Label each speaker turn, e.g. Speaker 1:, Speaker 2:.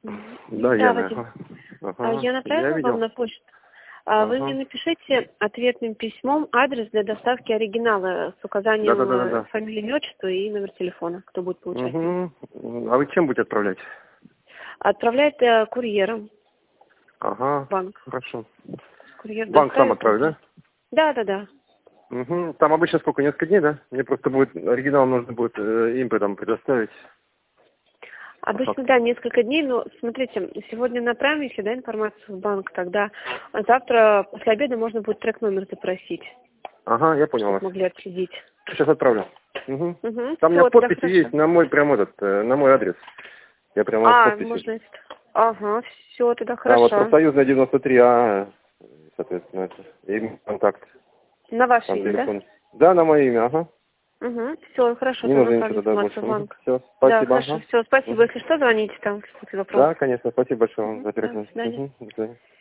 Speaker 1: Да,
Speaker 2: Да,
Speaker 1: Яна.
Speaker 2: Вадим.
Speaker 1: Ага.
Speaker 2: Я
Speaker 1: Я
Speaker 2: направила вам
Speaker 1: видел.
Speaker 2: на почту. Вы мне
Speaker 1: Ага.
Speaker 2: напишите ответным письмом адрес для доставки оригинала с указанием
Speaker 1: Да.
Speaker 2: фамилии, имя, отчество и номер телефона, кто будет получать.
Speaker 1: Угу. А вы чем будете отправлять?
Speaker 2: Отправляет курьером
Speaker 1: Ага.
Speaker 2: в банк.
Speaker 1: Хорошо.
Speaker 2: Курьер
Speaker 1: Банк сам
Speaker 2: доставит.
Speaker 1: отправит, да?
Speaker 2: Да.
Speaker 1: Угу. Там обычно сколько? Несколько дней, да? Мне просто будет оригинал нужно будет им потом предоставить.
Speaker 2: Обычно, да, несколько дней, но смотрите, сегодня направим, если да, информацию в банк, тогда завтра после обеда можно будет трек-номер запросить,
Speaker 1: Ага, я понял
Speaker 2: чтобы
Speaker 1: вас.
Speaker 2: могли отследить.
Speaker 1: Сейчас отправлю. Угу.
Speaker 2: Угу.
Speaker 1: Там у меня
Speaker 2: Все,
Speaker 1: в
Speaker 2: тогда
Speaker 1: подписи
Speaker 2: хорошо.
Speaker 1: есть на мой прям на мой адрес. Я прямо в подписи.
Speaker 2: Можно это. Ага, все, тогда
Speaker 1: Да, вот
Speaker 2: хорошо.
Speaker 1: профсоюзная 93А, соответственно, это. И контакт.
Speaker 2: На ваше
Speaker 1: Там
Speaker 2: имя, да?
Speaker 1: телефон. Да, на мое имя, ага.
Speaker 2: Угу. Все, хорошо,
Speaker 1: Не
Speaker 2: тогда
Speaker 1: нужно ничего
Speaker 2: направлю
Speaker 1: тогда
Speaker 2: информацию
Speaker 1: больше.
Speaker 2: в банк.
Speaker 1: Все,
Speaker 2: Да,
Speaker 1: спасибо,
Speaker 2: хорошо,
Speaker 1: ага.
Speaker 2: все, спасибо.
Speaker 1: Мгм.
Speaker 2: Если что, звоните там, если будут вопросы.
Speaker 1: Да, конечно, спасибо большое вам за
Speaker 2: Да, до
Speaker 1: оперативность.
Speaker 2: свидания.
Speaker 1: До свидания.